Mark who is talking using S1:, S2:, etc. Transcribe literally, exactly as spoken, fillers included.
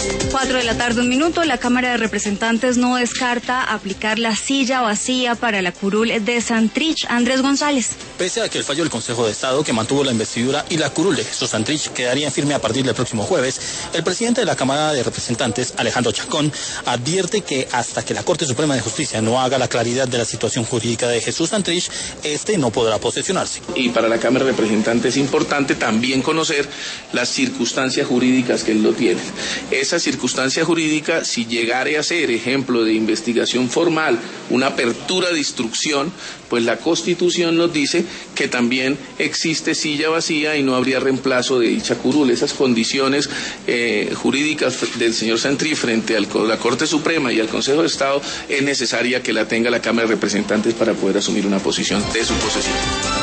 S1: Cuatro de la tarde, un minuto. La Cámara de Representantes no descarta aplicar la silla vacía para la curul de Santrich. Andrés González.
S2: Pese a que el fallo del Consejo de Estado, que mantuvo la investidura y la curul de Jesús Santrich quedaría en firme a partir del próximo jueves, el presidente de la Cámara de Representantes, Alejandro Chacón, advierte que hasta que la Corte Suprema de Justicia no haga la claridad de la situación jurídica de Jesús Santrich, este no podrá posesionarse.
S3: Y para la Cámara de Representantes es importante también conocer las circunstancias jurídicas que él lo tiene. Esa circunstancia jurídica, si llegare a ser ejemplo de investigación formal, una apertura de instrucción, pues la Constitución nos dice que también existe silla vacía y no habría reemplazo de dicha curul. Esas condiciones eh, jurídicas del señor Santrich frente a la Corte Suprema y al Consejo de Estado es necesaria que la tenga la Cámara de Representantes para poder asumir una posición de su posesión.